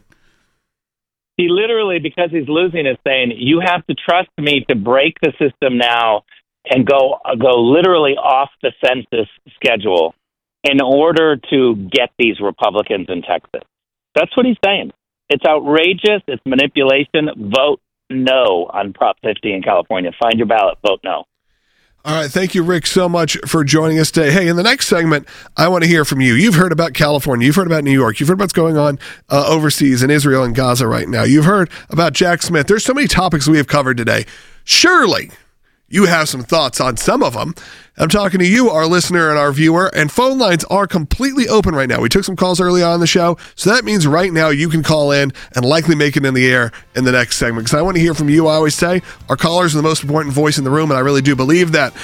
He literally, because he's losing, is saying, you have to trust me to break the system now and go literally off the census schedule in order to get these Republicans in Texas. That's what he's saying. It's outrageous. It's manipulation. Vote no on Prop 50 in California. Find your ballot. Vote no. All right. Thank you, Rick, so much for joining us today. Hey, in the next segment, I want to hear from you. You've heard about California. You've heard about New York. You've heard about what's going on overseas in Israel and Gaza right now. You've heard about Jack Smith. There's so many topics we have covered today. Surely you have some thoughts on some of them. I'm talking to you, our listener and our viewer, and phone lines are completely open right now. We took some calls early on in the show, so that means right now you can call in and likely make it in the air in the next segment, because I want to hear from you. I always say our callers are the most important voice in the room, and I really do believe that.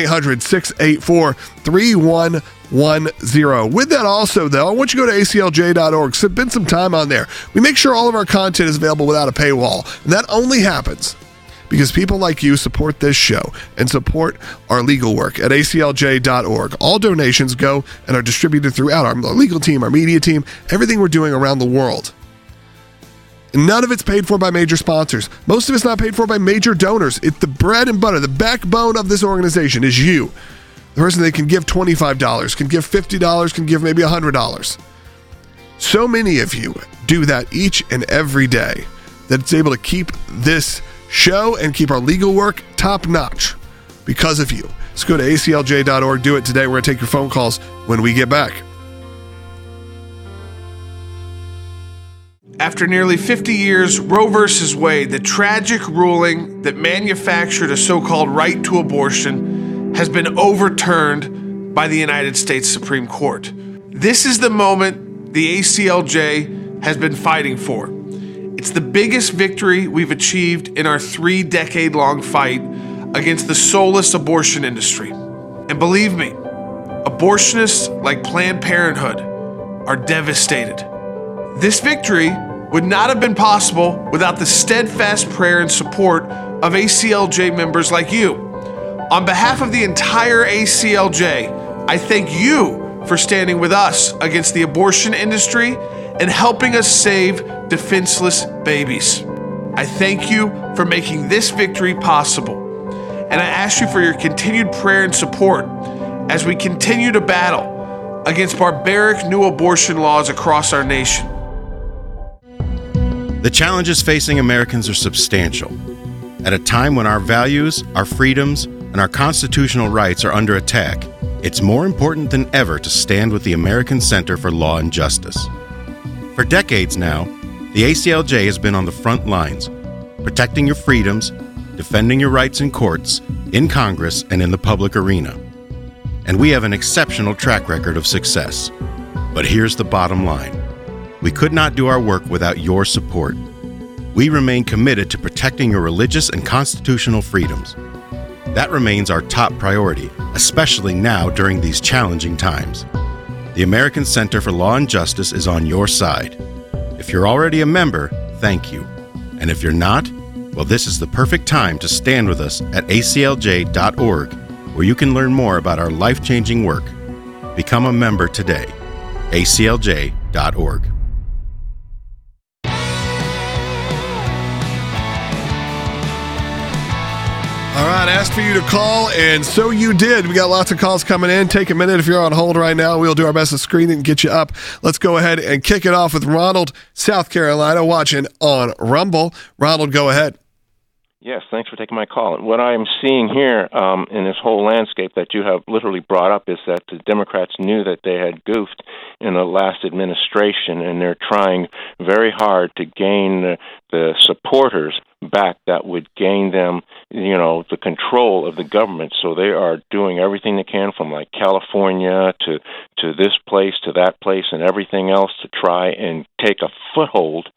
1-800-684-3110. With that also, though, I want you to go to aclj.org. Spend some time on there. We make sure all of our content is available without a paywall, and that only happens because people like you support this show and support our legal work at aclj.org. All donations go and are distributed throughout our legal team, our media team, everything we're doing around the world. And none of it's paid for by major sponsors. Most of it's not paid for by major donors. It's the bread and butter, the backbone of this organization is you. The person that can give $25, can give $50, can give maybe $100. So many of you do that each and every day that it's able to keep this show and keep our legal work top notch because of you. So go to aclj.org. Do it today. We're going to take your phone calls when we get back. After nearly 50 years, Roe v. Wade, the tragic ruling that manufactured a so-called right to abortion, has been overturned by the United States Supreme Court. This is the moment the ACLJ has been fighting for. It's the biggest victory we've achieved in our 3-decade-long fight against the soulless abortion industry. And believe me, abortionists like Planned Parenthood are devastated. This victory would not have been possible without the steadfast prayer and support of ACLJ members like you. On behalf of the entire ACLJ, I thank you for standing with us against the abortion industry and helping us save defenseless babies. I thank you for making this victory possible. And I ask you for your continued prayer and support as we continue to battle against barbaric new abortion laws across our nation. The challenges facing Americans are substantial. At a time when our values, our freedoms, and our constitutional rights are under attack, it's more important than ever to stand with the American Center for Law and Justice. For decades now, the ACLJ has been on the front lines, protecting your freedoms, defending your rights in courts, in Congress, and in the public arena. And we have an exceptional track record of success. But here's the bottom line. We could not do our work without your support. We remain committed to protecting your religious and constitutional freedoms. That remains our top priority, especially now during these challenging times. The American Center for Law and Justice is on your side. If you're already a member, thank you. And if you're not, well, this is the perfect time to stand with us at aclj.org, where you can learn more about our life-changing work. Become a member today. aclj.org. John asked for you to call, and so you did. We got lots of calls coming in. Take a minute if you're on hold right now. We'll do our best to screen it and get you up. Let's go ahead and kick it off with Ronald, South Carolina, watching on Rumble. Ronald, go ahead. Yes, thanks for taking my call. What I am seeing here in this whole landscape that you have literally brought up is that the Democrats knew that they had goofed in the last administration, and they're trying very hard to gain the supporters back that would gain them, the control of the government. So they are doing everything they can, from like California to this place to that place and everything else, to try and take a foothold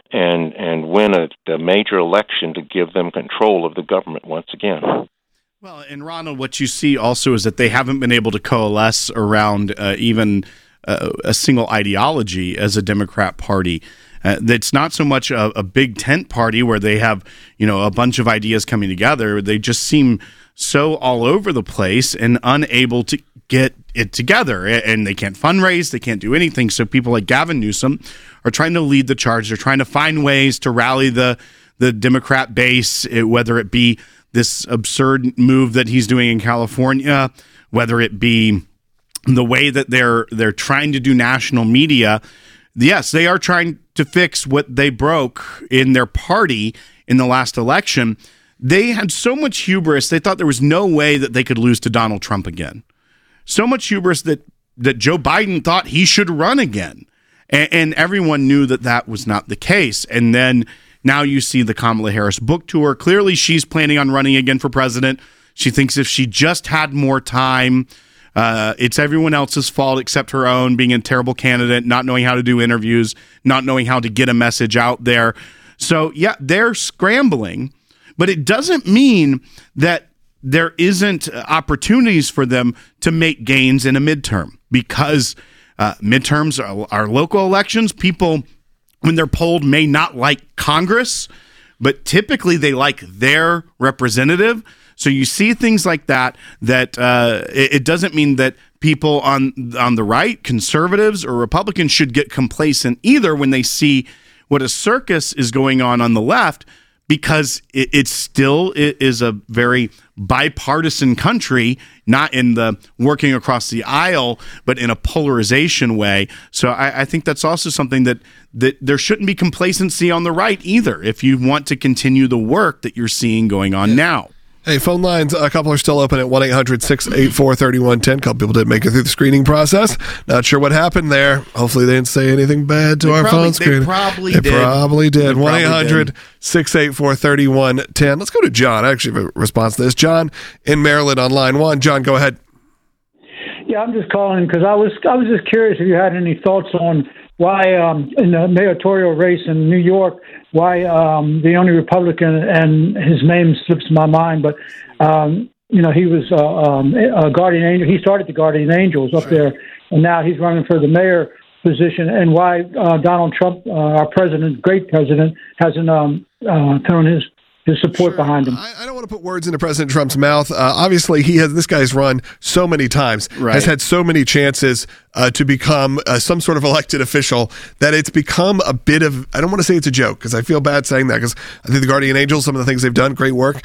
and win a major election to give them control of the government once again. Well, and Ronald, what you see also is that they haven't been able to coalesce around even a single ideology as a Democrat Party. That's not so much a big tent party where they have, a bunch of ideas coming together. They just seem so all over the place and unable to get it together, and they can't fundraise, they can't do anything. So people like Gavin Newsom are trying to lead the charge. They're trying to find ways to rally the Democrat base, whether it be this absurd move that he's doing in California, whether it be the way that they're trying to do national media. Yes, they are trying to fix what they broke in their party in the last election. They had so much hubris, they thought there was no way that they could lose to Donald Trump again. So much hubris that Joe Biden thought he should run again. And everyone knew that was not the case. And then now you see the Kamala Harris book tour. Clearly, she's planning on running again for president. She thinks if she just had more time, it's everyone else's fault except her own, being a terrible candidate, not knowing how to do interviews, not knowing how to get a message out there. So, yeah, they're scrambling. But it doesn't mean that there isn't opportunities for them to make gains in a midterm, because midterms are local elections. People, when they're polled, may not like Congress, but typically they like their representative. So you see things like that it doesn't mean that people on the right, conservatives or Republicans, should get complacent either when they see what a circus is going on the left, because it still is a very bipartisan country, not in the working across the aisle, but in a polarization way. So I think that's also something that there shouldn't be complacency on the right either, if you want to continue the work that you're seeing going on now. Hey, phone lines, a couple are still open at 1-800-684-3110. A couple people didn't make it through the screening process. Not sure what happened there. Hopefully they didn't say anything bad to our phone screen. They probably did. 1-800-684-3110. Let's go to John. I actually have a response to this. John in Maryland on line one. John, go ahead. Yeah, I'm just calling because I was just curious if you had any thoughts on why in the mayoral race in New York, why the only Republican, and his name slips my mind, but he was a guardian angel. He started the Guardian Angels up there, and now he's running for the mayor position. And why Donald Trump, our president, great president, hasn't thrown his support behind him. I don't want to put words into President Trump's mouth. Obviously, this guy's run so many times, has had so many chances to become some sort of elected official, that it's become a bit of, I don't want to say it's a joke, because I feel bad saying that, because I think the Guardian Angels, some of the things they've done, great work.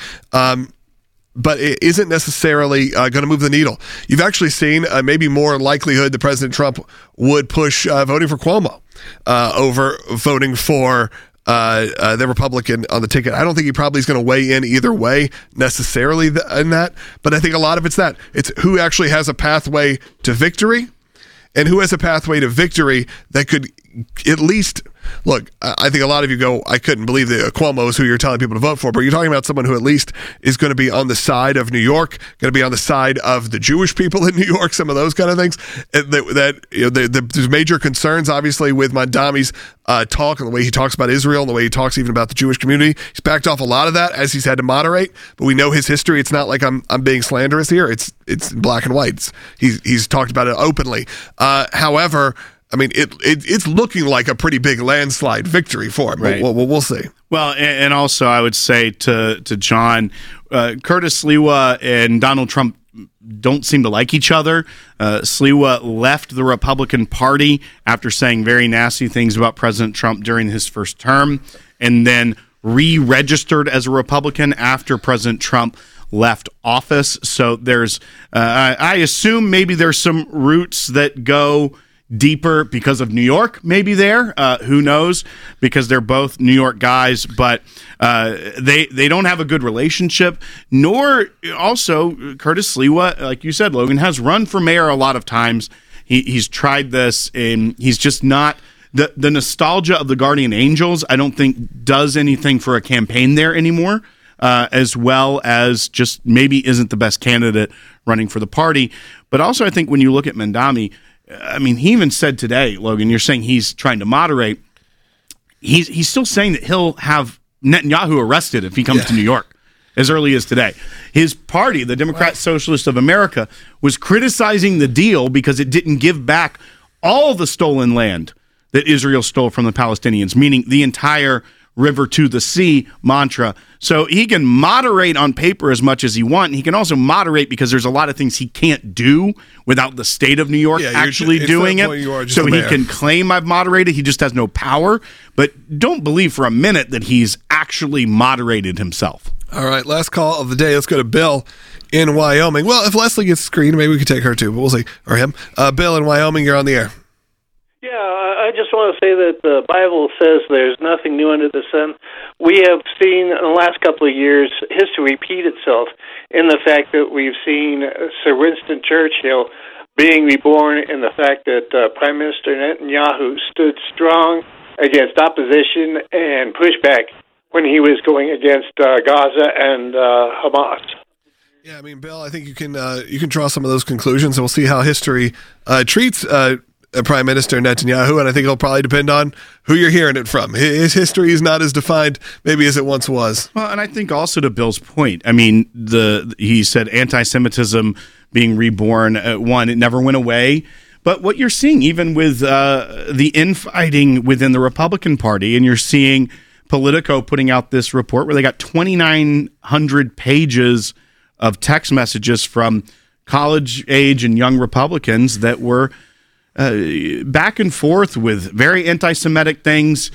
But it isn't necessarily going to move the needle. You've actually seen maybe more likelihood that President Trump would push voting for Cuomo over voting for the Republican on the ticket. I don't think he probably is going to weigh in either way necessarily in that, but I think a lot of it's who actually has a pathway to victory, and who has a pathway to victory that could at least, look, I think a lot of you go, I couldn't believe that Cuomo is who you're telling people to vote for, but you're talking about someone who at least is going to be on the side of New York, going to be on the side of the Jewish people in New York, some of those kind of things. There's major concerns, obviously, with Mamdani's talk and the way he talks about Israel and the way he talks even about the Jewish community. He's backed off a lot of that as he's had to moderate, but we know his history. It's not like I'm being slanderous here. It's black and white. He's talked about it openly. However, I mean, it's looking like a pretty big landslide victory for him. Right. We'll see. Well, and also I would say to John, Curtis Sliwa and Donald Trump don't seem to like each other. Sliwa left the Republican Party after saying very nasty things about President Trump during his first term, and then re-registered as a Republican after President Trump left office. So there's, I assume maybe there's some roots that go deeper because of New York, maybe there. Who knows? Because they're both New York guys, but they don't have a good relationship. Nor also Curtis Sliwa, like you said, Logan, has run for mayor a lot of times. He's tried this, and he's just not the nostalgia of the Guardian Angels. I don't think does anything for a campaign there anymore. As well as just maybe isn't the best candidate running for the party. But also, I think when you look at Mamdani, I mean, he even said today, Logan, you're saying he's trying to moderate. He's still saying that he'll have Netanyahu arrested if he comes to New York as early as today. His party, the Democrat Socialist of America, was criticizing the deal because it didn't give back all the stolen land that Israel stole from the Palestinians, meaning the entire river to the sea mantra. So he can moderate on paper as much as he wants. He can also moderate because there's a lot of things he can't do without the state of New York actually doing it. So he can claim I've moderated. He just has no power. But don't believe for a minute that he's actually moderated himself. All right, last call of the day. Let's go to Bill in Wyoming. Well, if Leslie gets screened, maybe we could take her too, but we'll see. Or him. Bill in Wyoming, you're on the air. Yeah, I just want to say that the Bible says there's nothing new under the sun. We have seen in the last couple of years history repeat itself in the fact that we've seen Sir Winston Churchill being reborn, in the fact that Prime Minister Netanyahu stood strong against opposition and pushback when he was going against Gaza and Hamas. Yeah, I mean, Bill, I think you can draw some of those conclusions, and we'll see how history treats Prime Minister Netanyahu, and I think it'll probably depend on who you're hearing it from. His history is not as defined maybe as it once was. Well, and I think also to Bill's point, I mean, he said anti-Semitism being reborn, it never went away. But what you're seeing, even with the infighting within the Republican Party, and you're seeing Politico putting out this report where they got 2,900 pages of text messages from college age and young Republicans that were back and forth with very anti-Semitic things.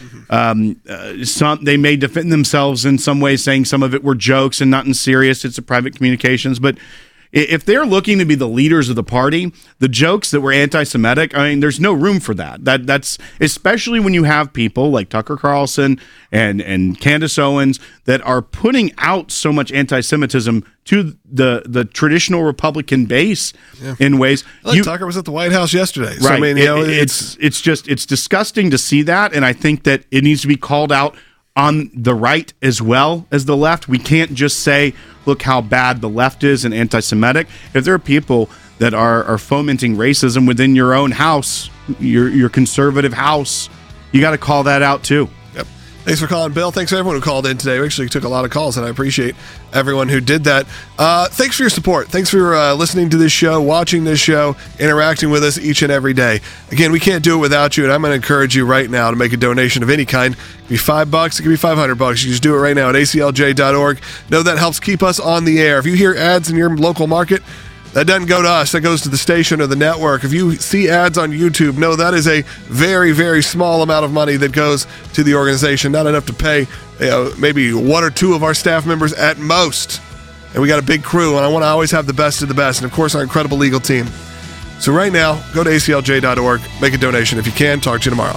Some they may defend themselves in some ways, saying some of it were jokes and not in serious. It's a private communications. But if they're looking to be the leaders of the party, the jokes that were anti-Semitic, I mean, there's no room for that. That's especially when you have people like Tucker Carlson and Candace Owens that are putting out so much anti-Semitism to the traditional Republican base in ways. Tucker was at the White House yesterday. Right. So, I mean, it's disgusting to see that, and I think that it needs to be called out on the right as well as the left. We can't just say, look how bad the left is and anti-Semitic. If there are people that are fomenting racism within your own house, your conservative house, you got to call that out too. Yep. Thanks for calling, Bill. Thanks for everyone who called in today. We actually took a lot of calls, and I appreciate everyone who did that. Thanks for your support. Thanks for listening to this show, watching this show, interacting with us each and every day. Again, we can't do it without you, and I'm going to encourage you right now to make a donation of any kind. It could be $5, it could be $500. You can just do it right now at aclj.org. Know that helps keep us on the air. If you hear ads in your local market, that doesn't go to us. That goes to the station or the network. If you see ads on YouTube, know that is a very, very small amount of money that goes to the organization. Not enough to pay maybe one or two of our staff members at most. And we got a big crew, and I want to always have the best of the best. And, of course, our incredible legal team. So right now, go to aclj.org. Make a donation if you can. Talk to you tomorrow.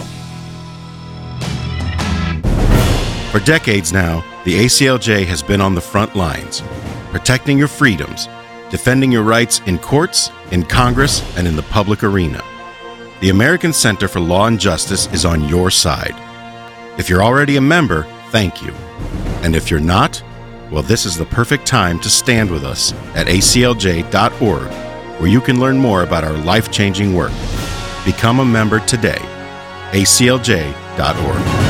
For decades now, the ACLJ has been on the front lines, protecting your freedoms, defending your rights in courts, in Congress, and in the public arena. The American Center for Law and Justice is on your side. If you're already a member, thank you. And if you're not, well, this is the perfect time to stand with us at aclj.org, where you can learn more about our life-changing work. Become a member today. aclj.org.